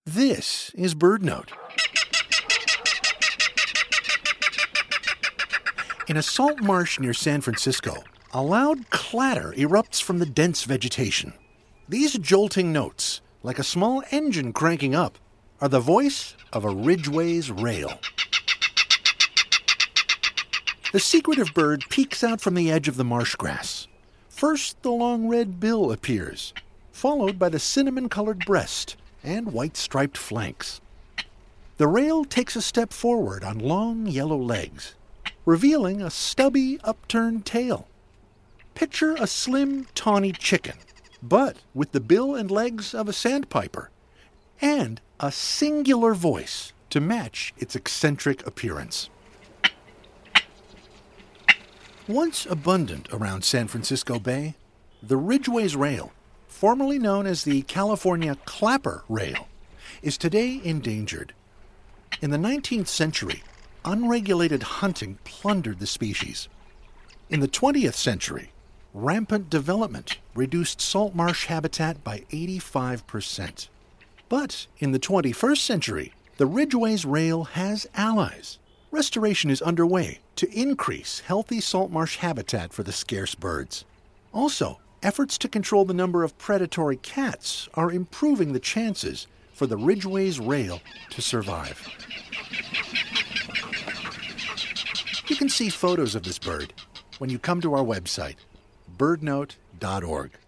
This is BirdNote. In a salt marsh near San Francisco, a loud clatter erupts from the dense vegetation. These jolting notes, like a small engine cranking up, are the voice of a Ridgway's rail. The secretive bird peeks out from the edge of the marsh grass. First, the long red bill appears, followed by the cinnamon-colored breast and white-striped flanks. The rail takes a step forward on long yellow legs, revealing a stubby, upturned tail. Picture a slim, tawny chicken, but with the bill and legs of a sandpiper, and a singular voice to match its eccentric appearance. Once abundant around San Francisco Bay, the Ridgway's rail, formerly known as the California clapper rail, is today endangered. In the 19th century, unregulated hunting plundered the species. In the 20th century, rampant development reduced salt marsh habitat by 85%. But in the 21st century, the Ridgway's rail has allies. Restoration is underway to increase healthy salt marsh habitat for the scarce birds. Also, efforts to control the number of predatory cats are improving the chances for the Ridgway's rail to survive. You can see photos of this bird when you come to our website, birdnote.org.